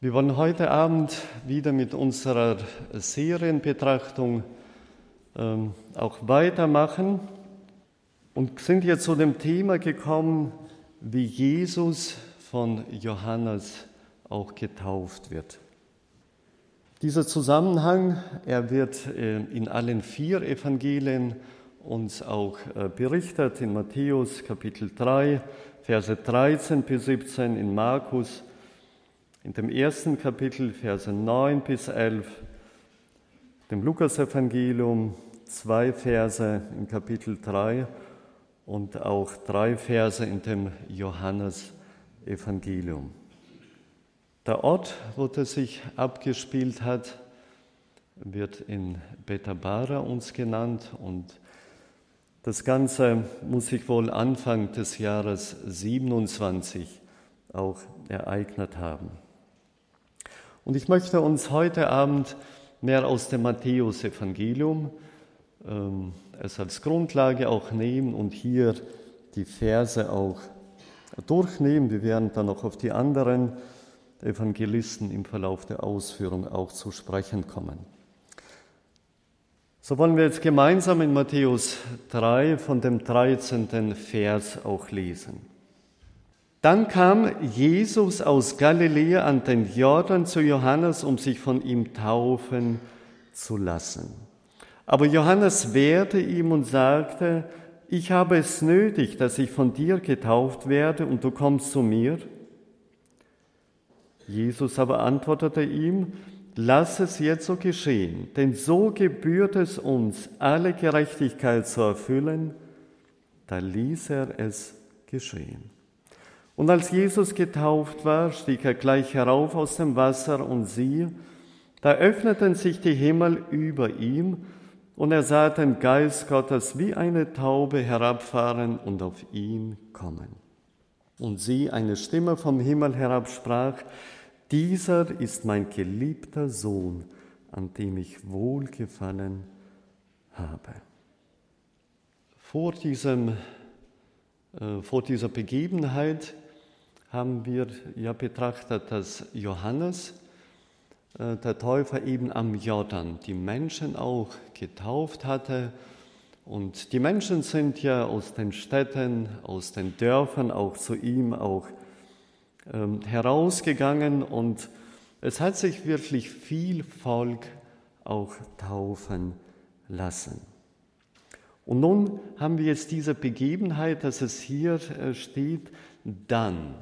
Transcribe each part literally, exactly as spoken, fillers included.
Wir wollen heute Abend wieder mit unserer Serienbetrachtung ähm, auch weitermachen und sind jetzt zu dem Thema gekommen, wie Jesus von Johannes auch getauft wird. Dieser Zusammenhang, er wird äh, in allen vier Evangelien uns auch äh, berichtet, in Matthäus Kapitel drei, Verse dreizehn bis siebzehn, in Markus in dem ersten Kapitel, Verse neun bis elf, dem Lukasevangelium, zwei Verse im Kapitel drei und auch drei Verse in dem Johannesevangelium. Der Ort, wo das sich abgespielt hat, wird in Bethabara uns genannt und das Ganze muss sich wohl Anfang des Jahres siebenundzwanzig auch ereignet haben. Und ich möchte uns heute Abend mehr aus dem Matthäusevangelium ähm, es als Grundlage auch nehmen und hier die Verse auch durchnehmen. Wir werden dann noch auf die anderen Evangelisten im Verlauf der Ausführung auch zu sprechen kommen. So wollen wir jetzt gemeinsam in Matthäus drei von dem dreizehnten Vers auch lesen. Dann kam Jesus aus Galiläa an den Jordan zu Johannes, um sich von ihm taufen zu lassen. Aber Johannes wehrte ihm und sagte: Ich habe es nötig, dass ich von dir getauft werde, und du kommst zu mir. Jesus aber antwortete ihm: Lass es jetzt so geschehen, denn so gebührt es uns, alle Gerechtigkeit zu erfüllen. Da ließ er es geschehen. Und als Jesus getauft war, stieg er gleich herauf aus dem Wasser, und siehe, da öffneten sich die Himmel über ihm, und er sah den Geist Gottes wie eine Taube herabfahren und auf ihn kommen. Und siehe, eine Stimme vom Himmel herab sprach: Dieser ist mein geliebter Sohn, an dem ich Wohlgefallen habe. Vor diesem, äh, vor dieser Begebenheit haben wir ja betrachtet, dass Johannes, äh, der Täufer, eben am Jordan die Menschen auch getauft hatte. Und die Menschen sind ja aus den Städten, aus den Dörfern auch zu ihm auch ähm, herausgegangen. Und es hat sich wirklich viel Volk auch taufen lassen. Und nun haben wir jetzt diese Begebenheit, dass es hier äh, steht, dann.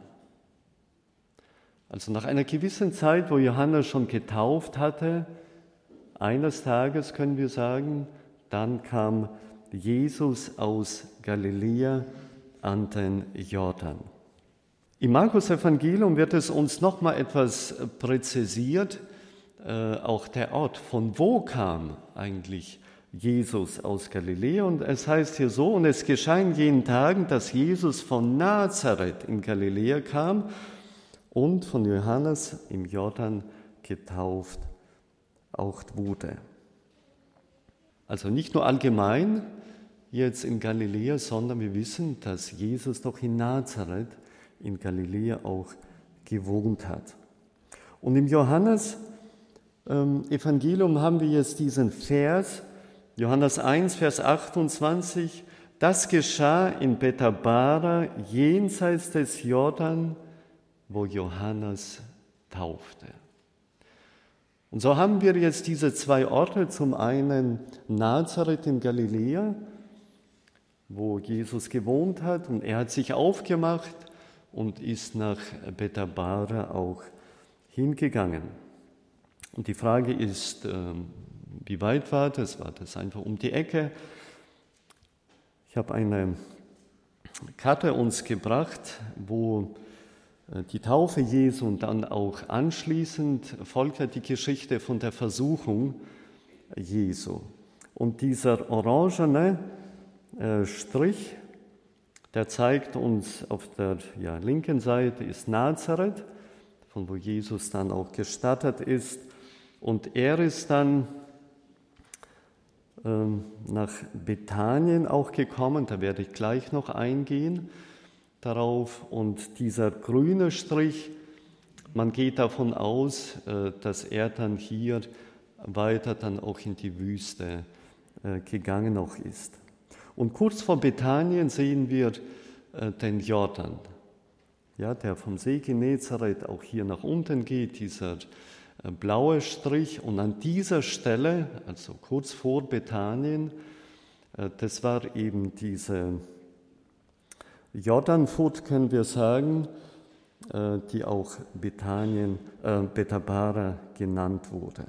Also nach einer gewissen Zeit, wo Johannes schon getauft hatte, eines Tages können wir sagen, dann kam Jesus aus Galiläa an den Jordan. Im Markus-Evangelium wird es uns noch mal etwas präzisiert, äh, auch der Ort, von wo kam eigentlich Jesus aus Galiläa. Und es heißt hier so: Und es geschah in jenen Tagen, dass Jesus von Nazareth in Galiläa kam und von Johannes im Jordan getauft auch wurde. Also nicht nur allgemein jetzt in Galiläa, sondern wir wissen, dass Jesus doch in Nazareth in Galiläa auch gewohnt hat. Und im Johannes-Evangelium ähm, haben wir jetzt diesen Vers, Johannes eins, Vers achtundzwanzig: Das geschah in Bethabara, jenseits des Jordan, wo Johannes taufte. Und so haben wir jetzt diese zwei Orte, zum einen Nazareth in Galiläa, wo Jesus gewohnt hat, und er hat sich aufgemacht und ist nach Bethabara auch hingegangen. Und die Frage ist, wie weit war das? War das einfach um die Ecke? Ich habe eine Karte uns gebracht, wo die Taufe Jesu und dann auch anschließend folgte die Geschichte von der Versuchung Jesu. Und dieser orangene äh, Strich, der zeigt uns auf der ja, linken Seite ist Nazareth, von wo Jesus dann auch gestartet ist. Und er ist dann ähm, nach Bethanien auch gekommen, da werde ich gleich noch eingehen darauf. Und dieser grüne Strich man geht davon aus, dass er dann hier weiter dann auch in die Wüste gegangen noch ist. Und kurz vor Bethanien sehen wir den Jordan, ja, der vom See Genezareth auch hier nach unten geht, dieser blaue Strich. Und an dieser Stelle, also kurz vor Bethanien, das war eben diese Jordanfurt, können wir sagen, die auch Bethanien, äh, Bethabara genannt wurde.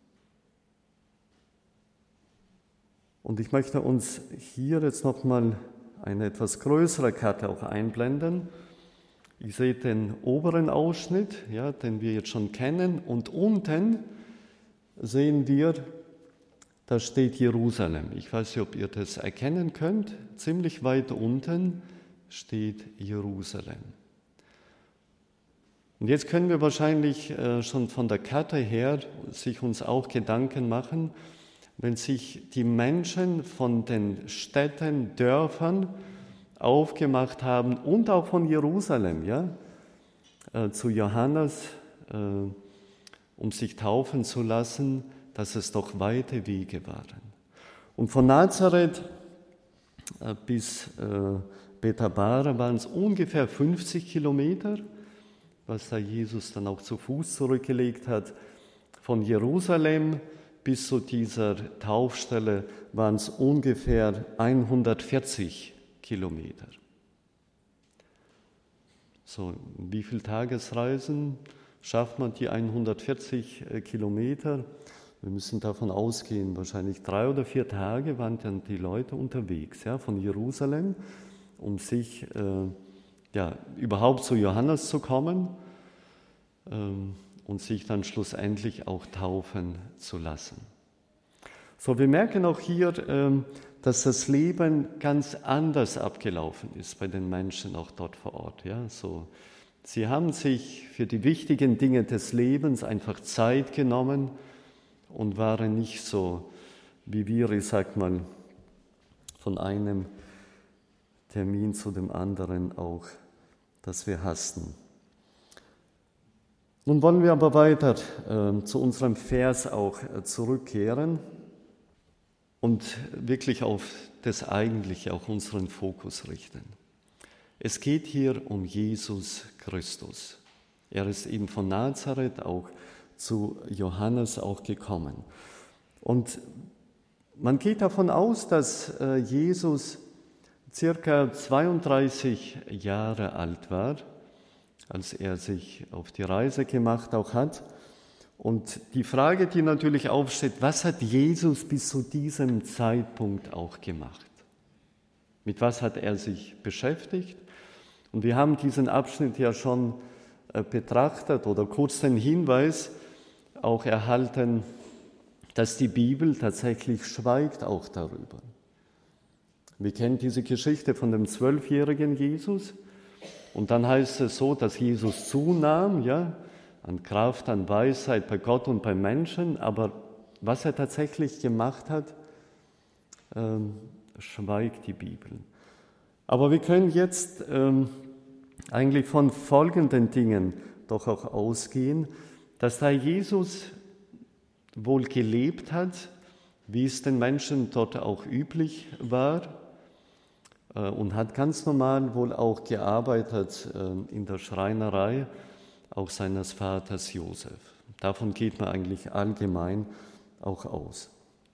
Und ich möchte uns hier jetzt nochmal eine etwas größere Karte auch einblenden. Ihr seht den oberen Ausschnitt, ja, den wir jetzt schon kennen, und unten sehen wir, da steht Jerusalem. Ich weiß nicht, ob ihr das erkennen könnt. Ziemlich weit unten steht Jerusalem. Und jetzt können wir wahrscheinlich äh, schon von der Karte her sich uns auch Gedanken machen, wenn sich die Menschen von den Städten, Dörfern aufgemacht haben und auch von Jerusalem, ja, äh, zu Johannes, äh, um sich taufen zu lassen, dass es doch weite Wege waren. Und von Nazareth äh, bis äh, Bethabara waren es ungefähr fünfzig Kilometer, was da Jesus dann auch zu Fuß zurückgelegt hat. Von Jerusalem bis zu dieser Taufstelle waren es ungefähr hundertvierzig Kilometer. So, wie viele Tagesreisen schafft man die hundertvierzig Kilometer? Wir müssen davon ausgehen, wahrscheinlich drei oder vier Tage waren dann die Leute unterwegs, ja, von Jerusalem, um sich äh, ja, überhaupt zu Johannes zu kommen ähm, und sich dann schlussendlich auch taufen zu lassen. So, wir merken auch hier, ähm, dass das Leben ganz anders abgelaufen ist bei den Menschen auch dort vor Ort. Ja? So, sie haben sich für die wichtigen Dinge des Lebens einfach Zeit genommen und waren nicht so, wie wir, ich sag mal, von einem Termin zu dem anderen auch, dass wir hasten. Nun wollen wir aber weiter äh, zu unserem Vers auch äh, zurückkehren und wirklich auf das Eigentliche auch unseren Fokus richten. Es geht hier um Jesus Christus. Er ist eben von Nazareth auch zu Johannes auch gekommen. Und man geht davon aus, dass äh, Jesus circa zweiunddreißig Jahre alt war, als er sich auf die Reise gemacht auch hat. Und die Frage, die natürlich aufsteht, was hat Jesus bis zu diesem Zeitpunkt auch gemacht? Mit was hat er sich beschäftigt? Und wir haben diesen Abschnitt ja schon äh, betrachtet oder kurz den Hinweis auch erhalten, dass die Bibel tatsächlich schweigt auch darüber. Wir kennen diese Geschichte von dem zwölfjährigen Jesus und dann heißt es so, dass Jesus zunahm, ja, an Kraft, an Weisheit bei Gott und bei Menschen, aber was er tatsächlich gemacht hat, ähm, schweigt die Bibel. Aber wir können jetzt ähm, eigentlich von folgenden Dingen doch auch ausgehen, dass da Jesus wohl gelebt hat, wie es den Menschen dort auch üblich war, und hat ganz normal wohl auch gearbeitet in der Schreinerei, auch seines Vaters Josef. Davon geht man eigentlich allgemein auch aus.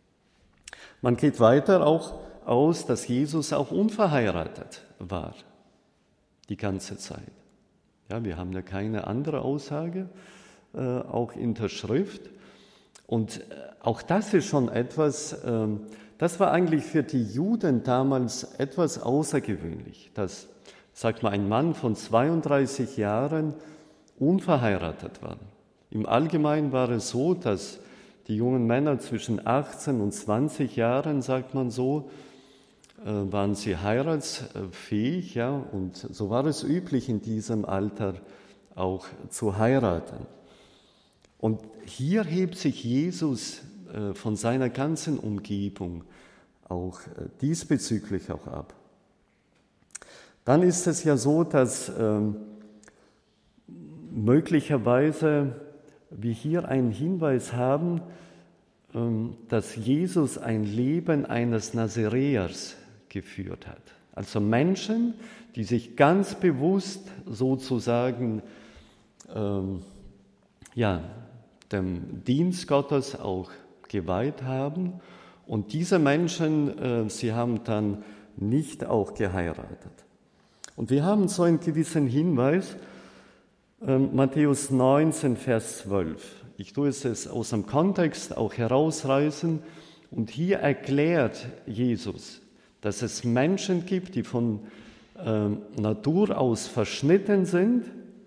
Man geht weiter auch aus, dass Jesus auch unverheiratet war, die ganze Zeit. Ja, wir haben ja keine andere Aussage, äh, auch in der Schrift. Und auch das ist schon etwas, äh, das war eigentlich für die Juden damals etwas außergewöhnlich, dass, sagt man, ein Mann von zweiunddreißig Jahren unverheiratet war. Im Allgemeinen war es so, dass die jungen Männer zwischen achtzehn und zwanzig Jahren, sagt man so, waren sie heiratsfähig, ja, und so war es üblich in diesem Alter auch zu heiraten. Und hier hebt sich Jesus von seiner ganzen Umgebung auch diesbezüglich auch ab. Dann ist es ja so, dass möglicherweise wir hier einen Hinweis haben, dass Jesus ein Leben eines Nazaräers geführt hat. Also Menschen, die sich ganz bewusst sozusagen ähm, ja, dem Dienst Gottes auch geweiht haben. Und diese Menschen, äh, sie haben dann nicht auch geheiratet. Und wir haben so einen gewissen Hinweis, äh, Matthäus neunzehn, Vers zwölf. Ich tue es aus dem Kontext auch herausreißen. Und hier erklärt Jesus, dass es Menschen gibt, die von äh, Natur aus verschnitten sind,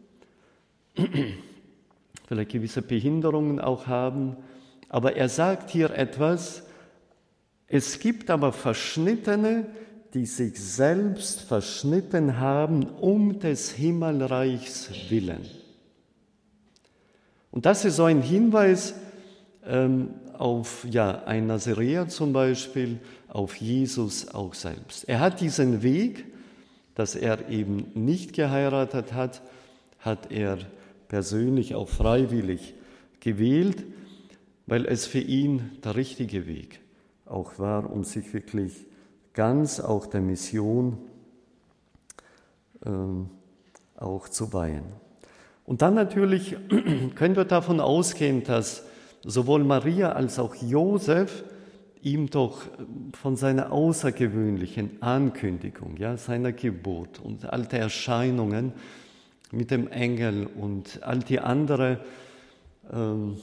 vielleicht gewisse Behinderungen auch haben. Aber er sagt hier etwas, es gibt aber Verschnittene, die sich selbst verschnitten haben um des Himmelreichs willen. Und das ist so ein Hinweis ähm, auf ja, ein Nazaräer zum Beispiel, auf Jesus auch selbst. Er hat diesen Weg, dass er eben nicht geheiratet hat, hat er persönlich auch freiwillig gewählt, weil es für ihn der richtige Weg auch war, um sich wirklich ganz auch der Mission ähm, auch zu weihen. Und dann natürlich können wir davon ausgehen, dass sowohl Maria als auch Josef ihm doch von seiner außergewöhnlichen Ankündigung, ja, seiner Geburt und all der Erscheinungen mit dem Engel und all die anderen, ähm,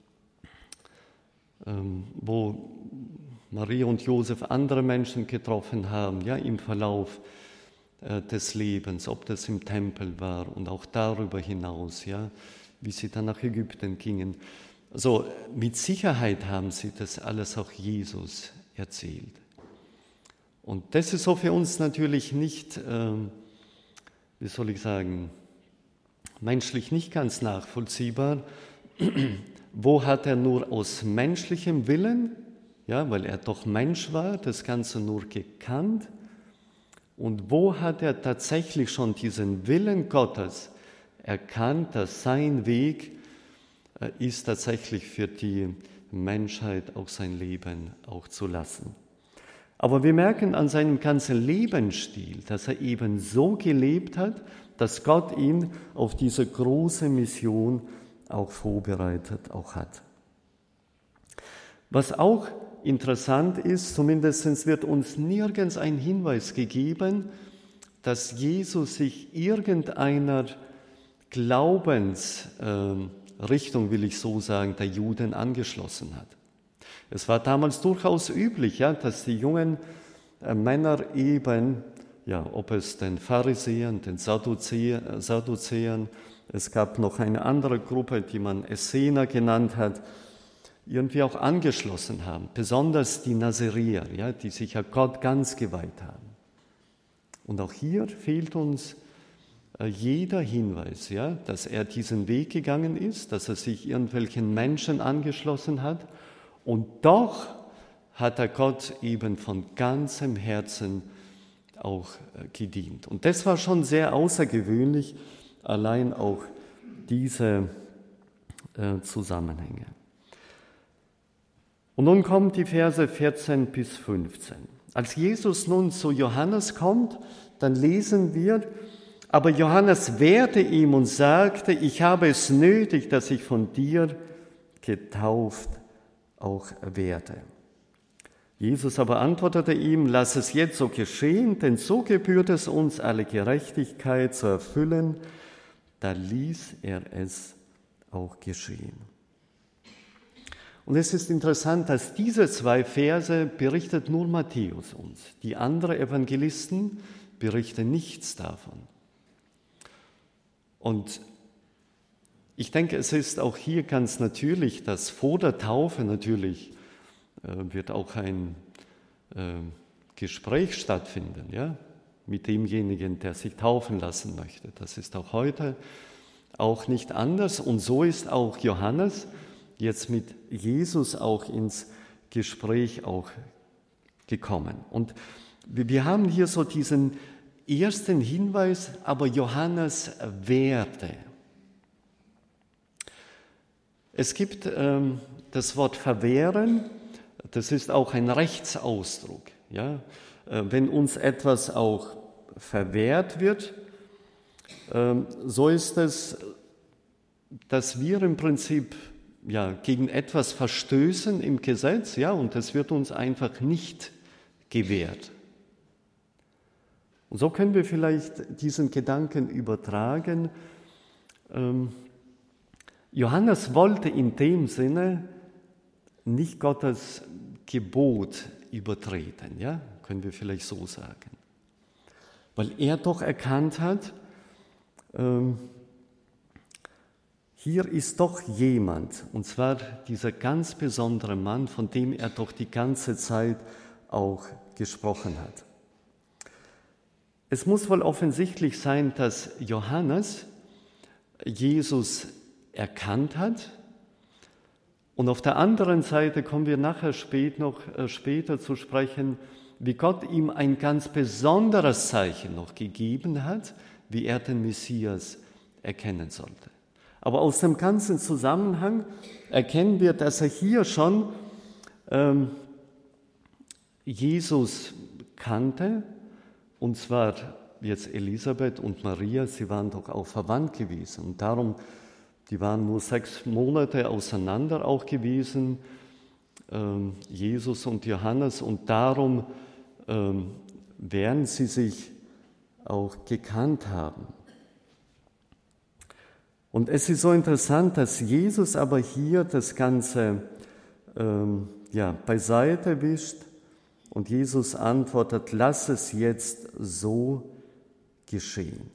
ähm, wo Maria und Josef andere Menschen getroffen haben, ja, im Verlauf äh, des Lebens, ob das im Tempel war und auch darüber hinaus, ja, wie sie dann nach Ägypten gingen. Also mit Sicherheit haben sie das alles auch Jesus erzählt. Und das ist so für uns natürlich nicht, äh, wie soll ich sagen, menschlich nicht ganz nachvollziehbar. Wo hat er nur aus menschlichem Willen, ja, weil er doch Mensch war, das Ganze nur gekannt? Und wo hat er tatsächlich schon diesen Willen Gottes erkannt, dass sein Weg äh, ist, tatsächlich für die Menschheit auch sein Leben auch zu lassen? Aber wir merken an seinem ganzen Lebensstil, dass er eben so gelebt hat, dass Gott ihn auf diese große Mission auch vorbereitet auch hat. Was auch interessant ist, zumindest wird uns nirgends ein Hinweis gegeben, dass Jesus sich irgendeiner Glaubensrichtung, will ich so sagen, der Juden angeschlossen hat. Es war damals durchaus üblich, ja, dass die jungen Männer eben, ja, ob es den Pharisäern, den Sadduzäern, es gab noch eine andere Gruppe, die man Essener genannt hat, irgendwie auch angeschlossen haben, besonders die Nazaräer, ja, die sich ja Gott ganz geweiht haben. Und auch hier fehlt uns äh, jeder Hinweis, ja, dass er diesen Weg gegangen ist, dass er sich irgendwelchen Menschen angeschlossen hat, und doch hat er Gott eben von ganzem Herzen auch äh, gedient. Und das war schon sehr außergewöhnlich, allein auch diese äh, Zusammenhänge. Und nun kommen die Verse vierzehn bis fünfzehn. Als Jesus nun zu Johannes kommt, dann lesen wir, aber Johannes wehrte ihm und sagte, ich habe es nötig, dass ich von dir getauft auch werde. Jesus aber antwortete ihm, lass es jetzt so geschehen, denn so gebührt es uns, alle Gerechtigkeit zu erfüllen. Da ließ er es auch geschehen. Und es ist interessant, dass diese zwei Verse berichtet nur Matthäus uns. Die anderen Evangelisten berichten nichts davon. Und ich denke, es ist auch hier ganz natürlich, dass vor der Taufe natürlich äh, wird auch ein äh, Gespräch stattfinden, ja, mit demjenigen, der sich taufen lassen möchte. Das ist auch heute auch nicht anders. Und so ist auch Johannes jetzt mit Jesus auch ins Gespräch auch gekommen. Und wir haben hier so diesen ersten Hinweis, aber Johannes wehrte. Es gibt ähm, das Wort verwehren, das ist auch ein Rechtsausdruck. Ja? Äh, wenn uns etwas auch verwehrt wird, äh, so ist es, dass wir im Prinzip ja, gegen etwas verstößen im Gesetz, ja, und das wird uns einfach nicht gewährt. Und so können wir vielleicht diesen Gedanken übertragen. Ähm, Johannes wollte in dem Sinne nicht Gottes Gebot übertreten, ja, können wir vielleicht so sagen. Weil er doch erkannt hat, ähm, hier ist doch jemand, und zwar dieser ganz besondere Mann, von dem er doch die ganze Zeit auch gesprochen hat. Es muss wohl offensichtlich sein, dass Johannes Jesus erkannt hat. Und auf der anderen Seite kommen wir nachher spät noch, äh, später zu sprechen, wie Gott ihm ein ganz besonderes Zeichen noch gegeben hat, wie er den Messias erkennen sollte. Aber aus dem ganzen Zusammenhang erkennen wir, dass er hier schon ähm, Jesus kannte, und zwar jetzt Elisabeth und Maria, sie waren doch auch verwandt gewesen. Und darum, die waren nur sechs Monate auseinander auch gewesen, ähm, Jesus und Johannes. Und darum ähm, werden sie sich auch gekannt haben. Und es ist so interessant, dass Jesus aber hier das Ganze ähm, ja, beiseite wischt und Jesus antwortet, lass es jetzt so geschehen.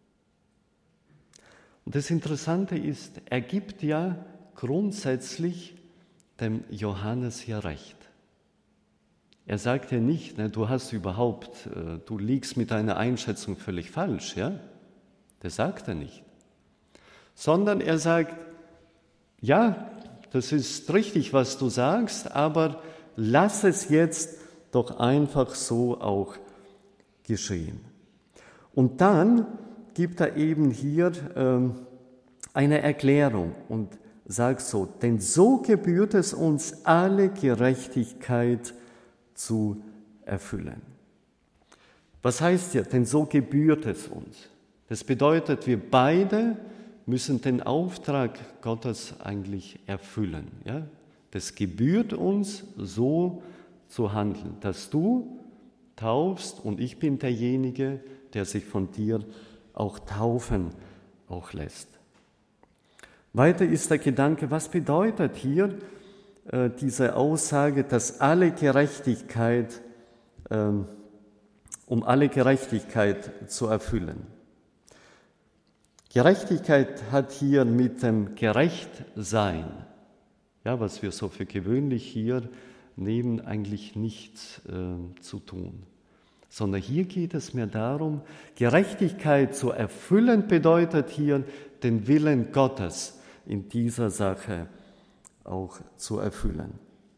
Und das Interessante ist, er gibt ja grundsätzlich dem Johannes ja recht. Er sagt ja nicht, ne, du hast überhaupt, äh, du liegst mit deiner Einschätzung völlig falsch, ja? Das sagt er nicht. Sondern er sagt, ja, das ist richtig, was du sagst, aber lass es jetzt doch einfach so auch geschehen. Und dann gibt er eben hier ähm, eine Erklärung und sagt so, denn so gebührt es uns, alle Gerechtigkeit zu erfüllen. Was heißt hier, denn so gebührt es uns? Das bedeutet, wir beide müssen den Auftrag Gottes eigentlich erfüllen. Ja? Das gebührt uns, so zu handeln, dass du taufst und ich bin derjenige, der sich von dir auch taufen auch lässt. Weiter ist der Gedanke, was bedeutet hier äh, diese Aussage, dass alle Gerechtigkeit, äh, um alle Gerechtigkeit zu erfüllen? Gerechtigkeit hat hier mit dem Gerechtsein, ja, was wir so für gewöhnlich hier nehmen, eigentlich nichts äh, zu tun. Sondern hier geht es mir darum, Gerechtigkeit zu erfüllen bedeutet hier, den Willen Gottes in dieser Sache auch zu erfüllen.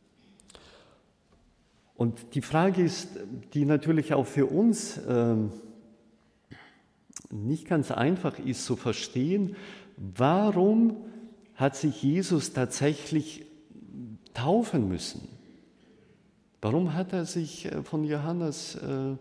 Und die Frage ist, die natürlich auch für uns äh, nicht ganz einfach ist zu verstehen, warum hat sich Jesus tatsächlich taufen müssen? Warum hat er sich von Johannes äh,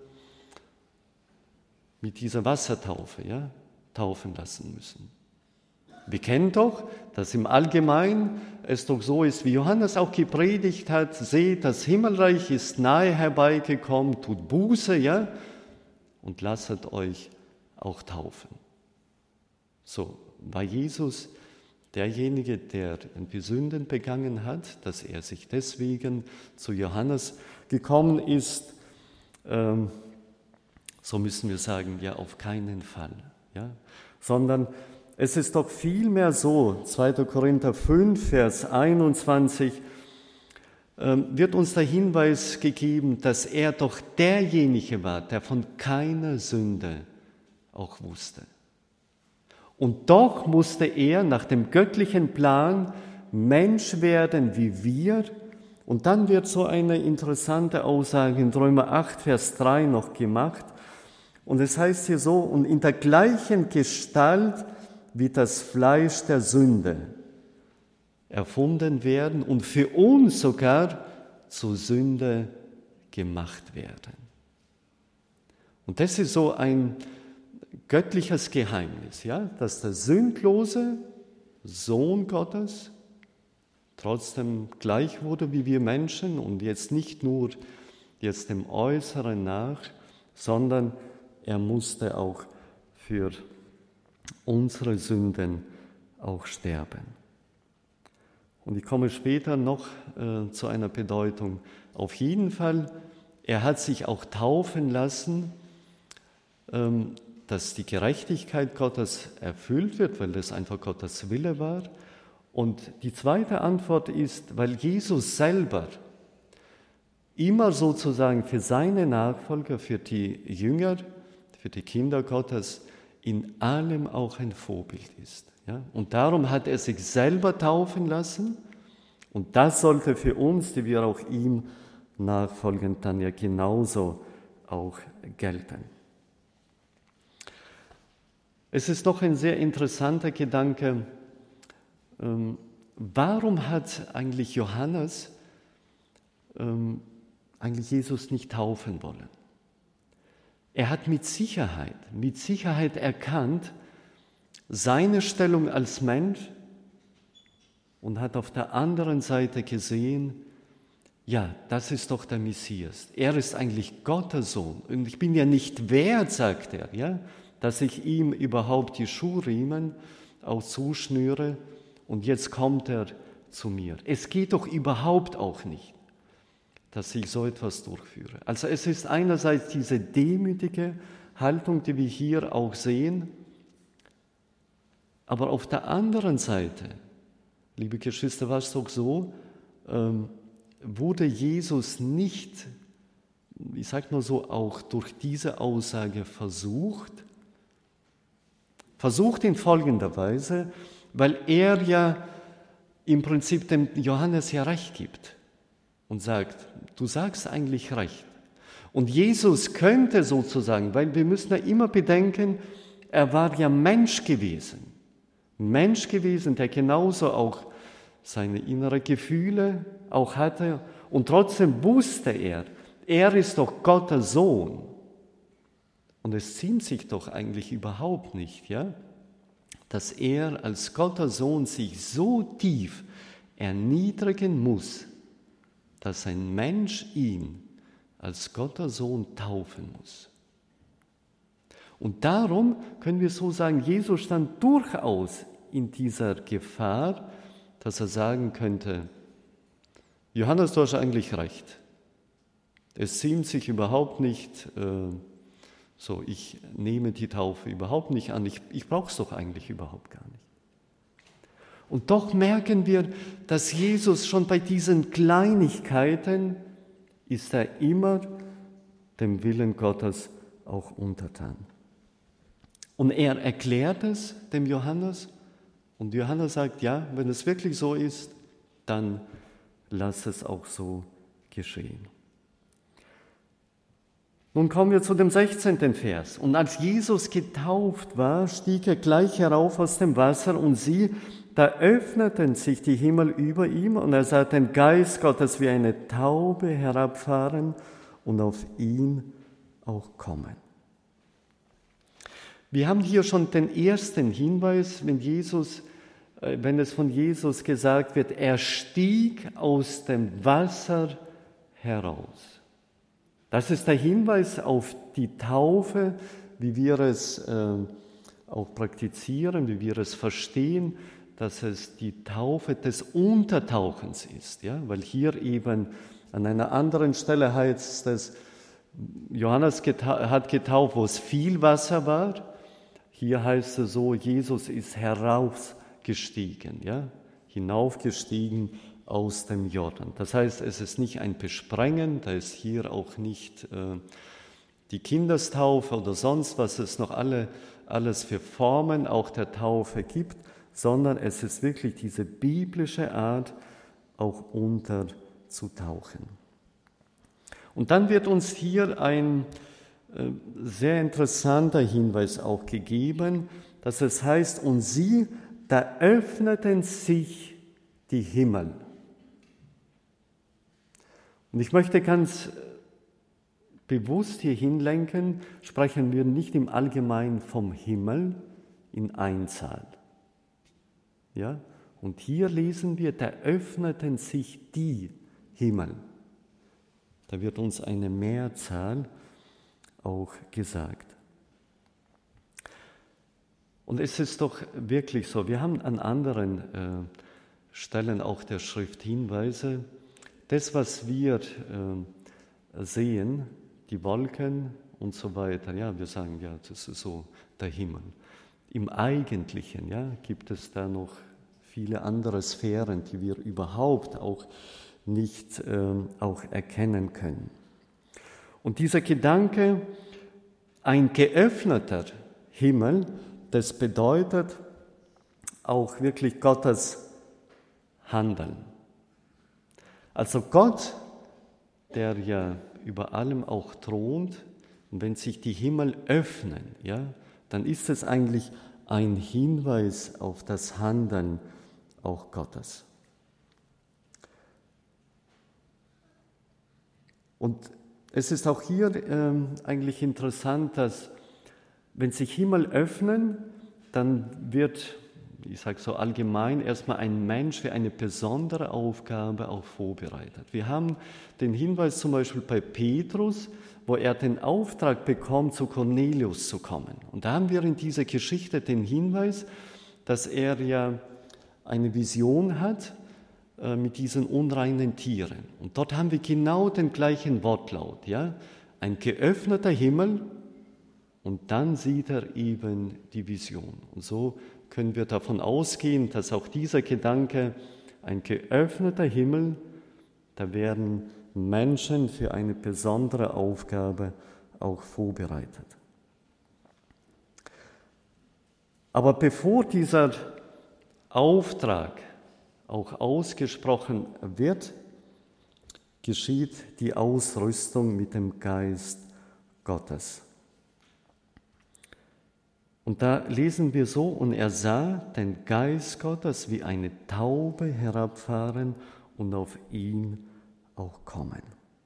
mit dieser Wassertaufe ja, taufen lassen müssen? Wir kennen doch, dass im Allgemeinen es doch so ist, wie Johannes auch gepredigt hat, seht, das Himmelreich ist nahe herbeigekommen, tut Buße, ja, und lasset euch auch taufen. So, war Jesus derjenige, der die Sünden begangen hat, dass er sich deswegen zu Johannes gekommen ist, ähm, so müssen wir sagen, ja, auf keinen Fall, ja, sondern es ist doch vielmehr so, zweiter Korinther fünf, Vers einundzwanzig, ähm, wird uns der Hinweis gegeben, dass er doch derjenige war, der von keiner Sünde auch wusste. Und doch musste er nach dem göttlichen Plan Mensch werden wie wir. Und dann wird so eine interessante Aussage in Römer acht, Vers drei noch gemacht. Und es heißt hier so, und in der gleichen Gestalt wie das Fleisch der Sünde. erfunden werden und für uns sogar zur Sünde gemacht werden. Und das ist so ein göttliches Geheimnis, ja, dass der sündlose Sohn Gottes trotzdem gleich wurde wie wir Menschen und jetzt nicht nur jetzt dem Äußeren nach, sondern er musste auch für unsere Sünden auch sterben. Und ich komme später noch äh, zu einer Bedeutung. Auf jeden Fall, er hat sich auch taufen lassen, ähm, dass die Gerechtigkeit Gottes erfüllt wird, weil das einfach Gottes Wille war. Und die zweite Antwort ist, weil Jesus selber immer sozusagen für seine Nachfolger, für die Jünger, für die Kinder Gottes in allem auch ein Vorbild ist. Ja? Und darum hat er sich selber taufen lassen und das sollte für uns, die wir auch ihm nachfolgen, dann ja genauso auch gelten. Es ist doch ein sehr interessanter Gedanke, ähm, warum hat eigentlich Johannes ähm, eigentlich Jesus nicht taufen wollen? Er hat mit Sicherheit, mit Sicherheit erkannt, seine Stellung als Mensch und hat auf der anderen Seite gesehen, ja, das ist doch der Messias. Er ist eigentlich Gottes Sohn. Und ich bin ja nicht wert, sagt er, ja, dass ich ihm überhaupt die Schuhriemen auch zuschnüre und jetzt kommt er zu mir. Es geht doch überhaupt auch nicht, dass ich so etwas durchführe. Also es ist einerseits diese demütige Haltung, die wir hier auch sehen, aber auf der anderen Seite, liebe Geschwister, war es doch so, ähm, wurde Jesus nicht, ich sage nur so, auch durch diese Aussage versucht, versucht in folgender Weise, weil er ja im Prinzip dem Johannes ja recht gibt und sagt, du sagst eigentlich recht. Und Jesus könnte sozusagen, weil wir müssen ja immer bedenken, er war ja Mensch gewesen. Mensch gewesen, der genauso auch seine inneren Gefühle auch hatte. Und trotzdem wusste er, er ist doch Gottes Sohn. Und es ziemt sich doch eigentlich überhaupt nicht, ja, dass er als Gottes Sohn sich so tief erniedrigen muss, dass ein Mensch ihn als Gottes Sohn taufen muss. Und darum können wir so sagen, Jesus stand durchaus in dieser Gefahr, dass er sagen könnte, Johannes, du hast eigentlich recht. Es ziemt sich überhaupt nicht, äh, so ich nehme die Taufe überhaupt nicht an, ich, ich brauche es doch eigentlich überhaupt gar nicht. Und doch merken wir, dass Jesus schon bei diesen Kleinigkeiten ist er immer dem Willen Gottes auch untertan. Und er erklärt es dem Johannes und Johannes sagt, ja, wenn es wirklich so ist, dann lass es auch so geschehen. Nun kommen wir zu dem sechzehnten Vers. Und als Jesus getauft war, stieg er gleich herauf aus dem Wasser und sieh, da öffneten sich die Himmel über ihm und er sah den Geist Gottes wie eine Taube herabfahren und auf ihn auch kommen. Wir haben hier schon den ersten Hinweis, wenn Jesus, wenn es von Jesus gesagt wird, er stieg aus dem Wasser heraus. Das ist der Hinweis auf die Taufe, wie wir es äh, auch praktizieren, wie wir es verstehen, dass es die Taufe des Untertauchens ist. Ja? Weil hier eben an einer anderen Stelle heißt es, Johannes geta- hat getauft, wo es viel Wasser war. Hier heißt es so, Jesus ist herausgestiegen, ja? Hinaufgestiegen aus dem Jordan. Das heißt, es ist nicht ein Besprengen, da ist hier auch nicht äh, die Kindestaufe oder sonst, was es noch alle, alles für Formen auch der Taufe gibt, sondern es ist wirklich diese biblische Art, auch unterzutauchen. Und dann wird uns hier ein äh, sehr interessanter Hinweis auch gegeben, dass es heißt, und sie, da öffneten sich die Himmel. Und ich möchte ganz bewusst hier hinlenken, sprechen wir nicht im Allgemeinen vom Himmel in Einzahl. Ja? Und hier lesen wir, da öffneten sich die Himmel. Da wird uns eine Mehrzahl auch gesagt. Und es ist doch wirklich so, wir haben an anderen äh, Stellen auch der Schrift Hinweise, das, was wir äh, sehen, die Wolken und so weiter, ja, wir sagen, ja, das ist so der Himmel. Im Eigentlichen, ja, gibt es da noch viele andere Sphären, die wir überhaupt auch nicht äh, auch erkennen können. Und dieser Gedanke, ein geöffneter Himmel, das bedeutet auch wirklich Gottes Handeln. Also Gott, der ja über allem auch thront, und wenn sich die Himmel öffnen, ja, dann ist es eigentlich ein Hinweis auf das Handeln auch Gottes. Und es ist auch hier ähm, eigentlich interessant, dass wenn sich Himmel öffnen, dann wird, ich sage so allgemein, erstmal ein Mensch für eine besondere Aufgabe auch vorbereitet. Wir haben den Hinweis zum Beispiel bei Petrus, wo er den Auftrag bekommt, zu Cornelius zu kommen. Und da haben wir in dieser Geschichte den Hinweis, dass er ja eine Vision hat äh, mit diesen unreinen Tieren. Und dort haben wir genau den gleichen Wortlaut, ja? Ein geöffneter Himmel. Und dann sieht er eben die Vision. Und so können wir davon ausgehen, dass auch dieser Gedanke, ein geöffneter Himmel, da werden Menschen für eine besondere Aufgabe auch vorbereitet. Aber bevor dieser Auftrag auch ausgesprochen wird, geschieht die Ausrüstung mit dem Geist Gottes. Und da lesen wir so, und er sah den Geist Gottes wie eine Taube herabfahren und auf ihn auch kommen.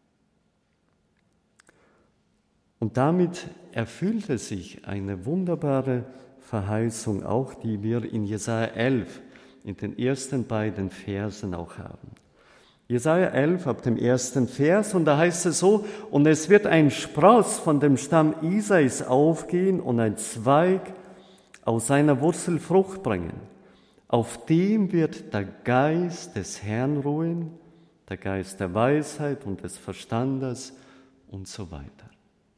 Und damit erfüllte sich eine wunderbare Verheißung auch, die wir in Jesaja elf, in den ersten beiden Versen auch haben. Jesaja elf ab dem ersten Vers, und da heißt es so: Und es wird ein Spross von dem Stamm Isais aufgehen und ein Zweig aus seiner Wurzel Frucht bringen. Auf dem wird der Geist des Herrn ruhen, der Geist der Weisheit und des Verstandes und so weiter.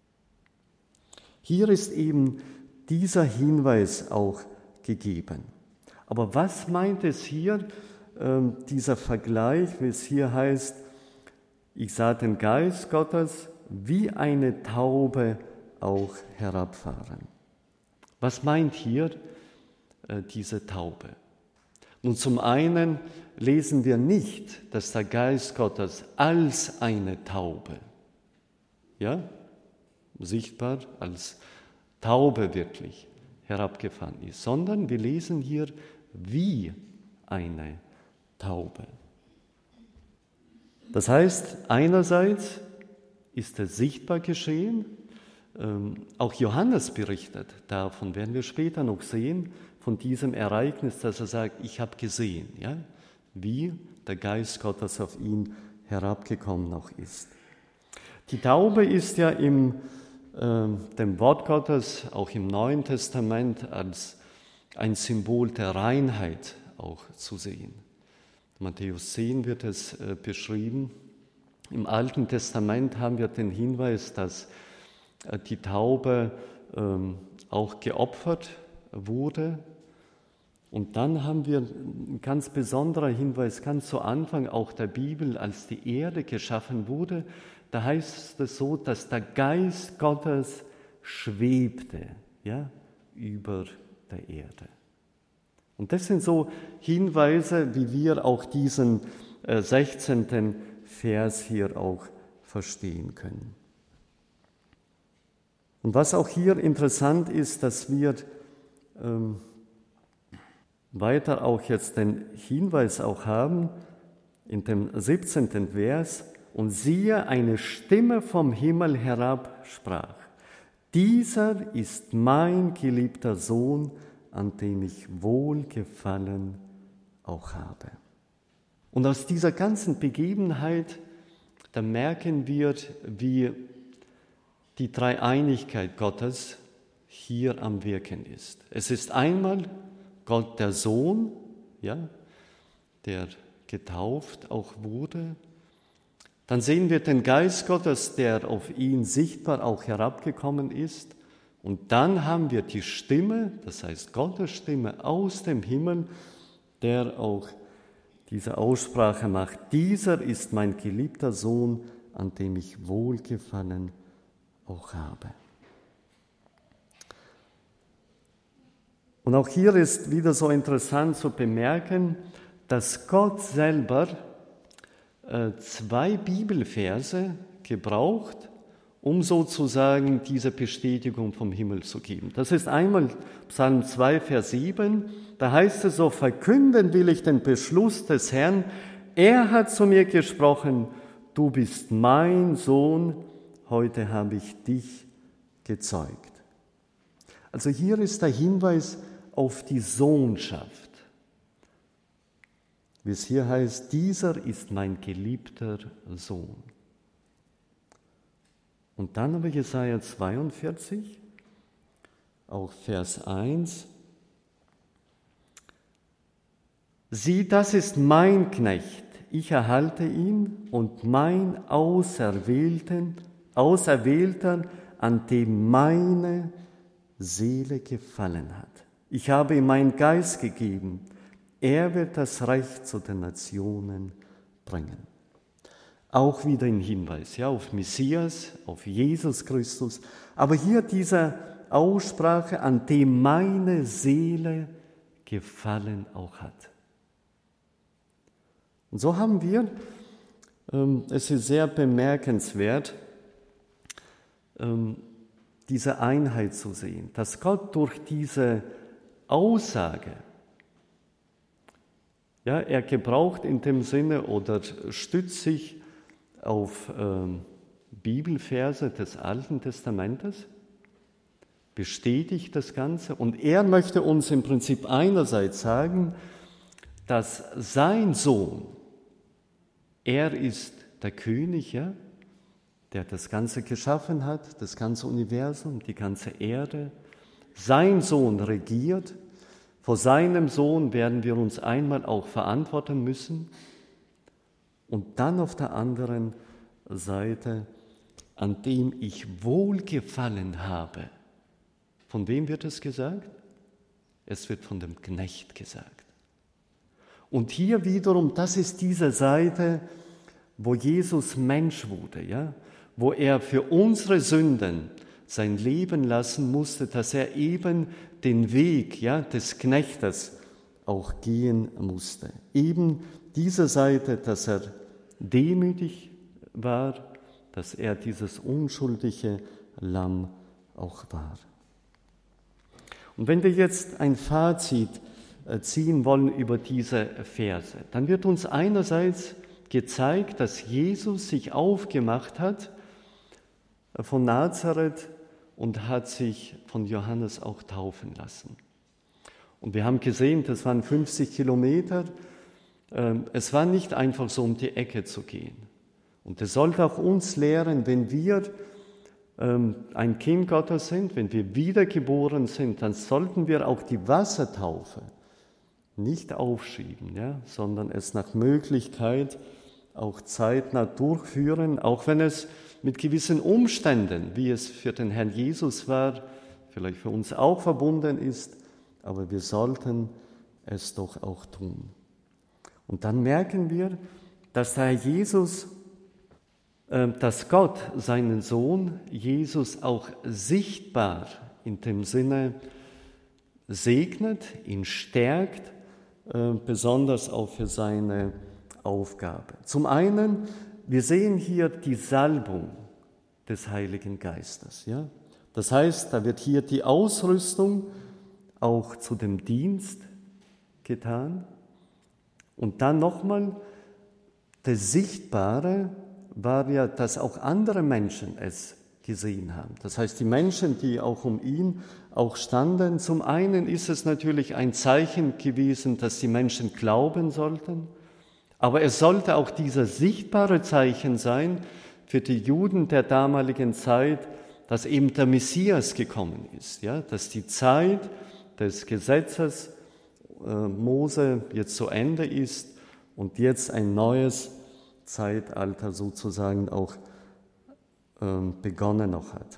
Hier ist eben dieser Hinweis auch gegeben. Aber was meint es hier, dieser Vergleich, wie es hier heißt, ich sah den Geist Gottes wie eine Taube auch herabfahren? Was meint hier äh, diese Taube? Nun, zum einen lesen wir nicht, dass der Geist Gottes als eine Taube, ja, sichtbar als Taube wirklich herabgefahren ist, sondern wir lesen hier wie eine Taube. Taube. Das heißt, einerseits ist es sichtbar geschehen, ähm, auch Johannes berichtet, davon werden wir später noch sehen, von diesem Ereignis, dass er sagt, ich habe gesehen, ja, wie der Geist Gottes auf ihn herabgekommen auch ist. Die Taube ist ja im äh, dem Wort Gottes, auch im Neuen Testament, als ein Symbol der Reinheit auch zu sehen. Matthäus zehn wird es äh, beschrieben. Im Alten Testament haben wir den Hinweis, dass äh, die Taube ähm, auch geopfert wurde. Und dann haben wir ein ganz besonderer Hinweis, ganz zu Anfang auch der Bibel, als die Erde geschaffen wurde. Da heißt es so, dass der Geist Gottes schwebte, ja, über der Erde. Und das sind so Hinweise, wie wir auch diesen äh, sechzehnten Vers hier auch verstehen können. Und was auch hier interessant ist, dass wir ähm, weiter auch jetzt den Hinweis auch haben, in dem siebzehnten Vers, und siehe, eine Stimme vom Himmel herab sprach, dieser ist mein geliebter Sohn, an dem ich Wohlgefallen auch habe. Und aus dieser ganzen Begebenheit, da merken wir, wie die Dreieinigkeit Gottes hier am Wirken ist. Es ist einmal Gott der Sohn, ja, der getauft auch wurde. Dann sehen wir den Geist Gottes, der auf ihn sichtbar auch herabgekommen ist. Und dann haben wir die Stimme, das heißt Gottes Stimme aus dem Himmel, der auch diese Aussprache macht. Dieser ist mein geliebter Sohn, an dem ich Wohlgefallen auch habe. Und auch hier ist wieder so interessant zu bemerken, dass Gott selber äh, zwei Bibelverse gebraucht, um sozusagen diese Bestätigung vom Himmel zu geben. Das ist einmal Psalm zwei, Vers sieben, da heißt es so, verkünden will ich den Beschluss des Herrn, er hat zu mir gesprochen, du bist mein Sohn, heute habe ich dich gezeugt. Also hier ist der Hinweis auf die Sohnschaft. Wie es hier heißt, dieser ist mein geliebter Sohn. Und dann aber Jesaja zweiundvierzig, auch Vers eins. Sieh, das ist mein Knecht, ich erhalte ihn und mein Auserwählten, Auserwählter, an dem meine Seele gefallen hat. Ich habe ihm meinen Geist gegeben, er wird das Recht zu den Nationen bringen. Auch wieder ein Hinweis ja, auf Messias, auf Jesus Christus. Aber hier diese Aussprache, an dem meine Seele gefallen auch hat. Und so haben wir, ähm, es ist sehr bemerkenswert, ähm, diese Einheit zu sehen, dass Gott durch diese Aussage, ja, er gebraucht in dem Sinne oder stützt sich auf ähm, Bibelverse des Alten Testamentes, bestätigt das Ganze und er möchte uns im Prinzip einerseits sagen, dass sein Sohn, er ist der König, ja, der das Ganze geschaffen hat, das ganze Universum, die ganze Erde. Sein Sohn regiert. Vor seinem Sohn werden wir uns einmal auch verantworten müssen. Und dann auf der anderen Seite, an dem ich Wohlgefallen habe. Von wem wird es gesagt? Es wird von dem Knecht gesagt. Und hier wiederum, das ist diese Seite, wo Jesus Mensch wurde, ja? Wo er für unsere Sünden sein Leben lassen musste, dass er eben den Weg ja, des Knechtes auch gehen musste. Eben diese Seite, dass er demütig war, dass er dieses unschuldige Lamm auch war. Und wenn wir jetzt ein Fazit ziehen wollen über diese Verse, dann wird uns einerseits gezeigt, dass Jesus sich aufgemacht hat von Nazareth und hat sich von Johannes auch taufen lassen. Und wir haben gesehen, das waren fünfzig Kilometer. Es war nicht einfach so, um die Ecke zu gehen. Und das sollte auch uns lehren, wenn wir ein Kind Gottes sind, wenn wir wiedergeboren sind, dann sollten wir auch die Wassertaufe nicht aufschieben, ja, sondern es nach Möglichkeit auch zeitnah durchführen, auch wenn es mit gewissen Umständen, wie es für den Herrn Jesus war, vielleicht für uns auch verbunden ist, aber wir sollten es doch auch tun. Und dann merken wir, dass der Herr Jesus, äh, dass Gott seinen Sohn Jesus auch sichtbar in dem Sinne segnet, ihn stärkt, äh, besonders auch für seine Aufgabe. Zum einen, wir sehen hier die Salbung des Heiligen Geistes. Ja? Das heißt, da wird hier die Ausrüstung auch zu dem Dienst getan. Und dann nochmal, das Sichtbare war ja, dass auch andere Menschen es gesehen haben. Das heißt, die Menschen, die auch um ihn auch standen, zum einen ist es natürlich ein Zeichen gewesen, dass die Menschen glauben sollten, aber es sollte auch dieses sichtbare Zeichen sein für die Juden der damaligen Zeit, dass eben der Messias gekommen ist, ja, dass die Zeit des Gesetzes äh, Mose jetzt zu Ende ist und jetzt ein neues Zeitalter sozusagen auch ähm, begonnen noch hat.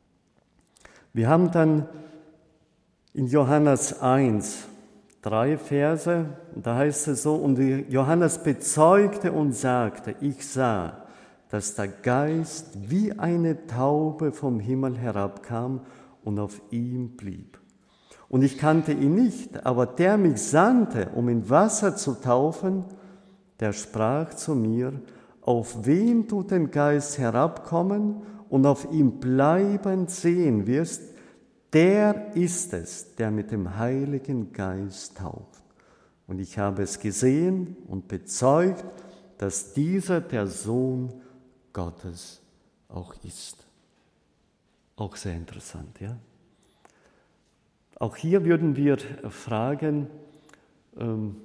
Wir haben dann in Johannes eins drei Verse, da heißt es so, und Johannes bezeugte und sagte, ich sah, dass der Geist wie eine Taube vom Himmel herabkam und auf ihm blieb. Und ich kannte ihn nicht, aber der mich sandte, um in Wasser zu taufen, der sprach zu mir, auf wen du den Geist herabkommen und auf ihm bleibend sehen wirst, der ist es, der mit dem Heiligen Geist tauft. Und ich habe es gesehen und bezeugt, dass dieser der Sohn Gottes auch ist. Auch sehr interessant, ja? Auch hier würden wir fragen, ähm,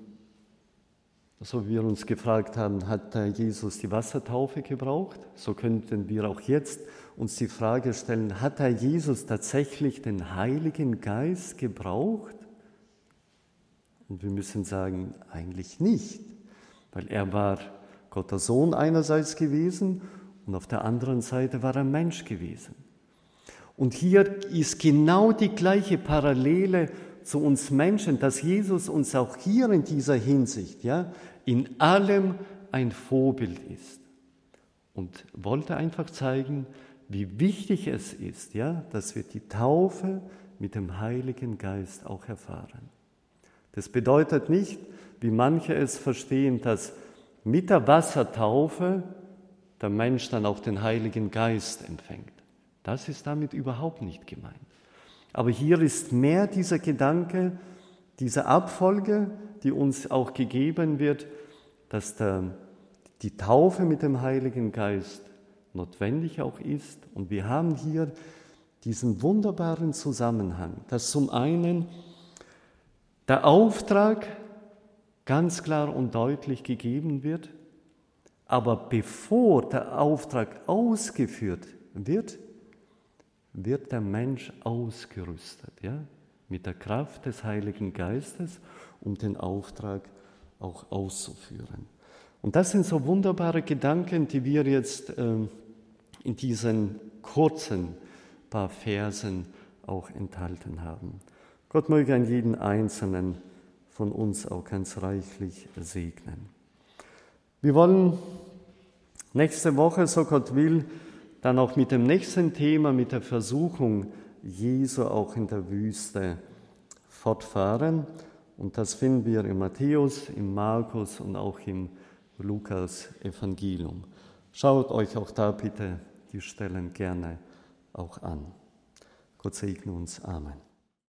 so wie wir uns gefragt haben, hat Jesus die Wassertaufe gebraucht? So könnten wir auch jetzt uns die Frage stellen, hat Herr Jesus tatsächlich den Heiligen Geist gebraucht? Und wir müssen sagen, eigentlich nicht, weil er war Gottes Sohn einerseits gewesen und auf der anderen Seite war er Mensch gewesen. Und hier ist genau die gleiche Parallele zu uns Menschen, dass Jesus uns auch hier in dieser Hinsicht, ja, in allem ein Vorbild ist. Und wollte einfach zeigen, wie wichtig es ist, ja, dass wir die Taufe mit dem Heiligen Geist auch erfahren. Das bedeutet nicht, wie manche es verstehen, dass mit der Wassertaufe der Mensch dann auch den Heiligen Geist empfängt. Das ist damit überhaupt nicht gemeint. Aber hier ist mehr dieser Gedanke, diese Abfolge, die uns auch gegeben wird, dass der, die Taufe mit dem Heiligen Geist notwendig auch ist. Und wir haben hier diesen wunderbaren Zusammenhang, dass zum einen der Auftrag ganz klar und deutlich gegeben wird, aber bevor der Auftrag ausgeführt wird, wird der Mensch ausgerüstet, ja, mit der Kraft des Heiligen Geistes, um den Auftrag auch auszuführen. Und das sind so wunderbare Gedanken, die wir jetzt äh, in diesen kurzen paar Versen auch enthalten haben. Gott möge an jeden Einzelnen von uns auch ganz reichlich segnen. Wir wollen nächste Woche, so Gott will, dann auch mit dem nächsten Thema, mit der Versuchung Jesu auch in der Wüste fortfahren. Und das finden wir im Matthäus, im Markus und auch im Lukas-Evangelium. Schaut euch auch da bitte die Stellen gerne auch an. Gott segne uns. Amen.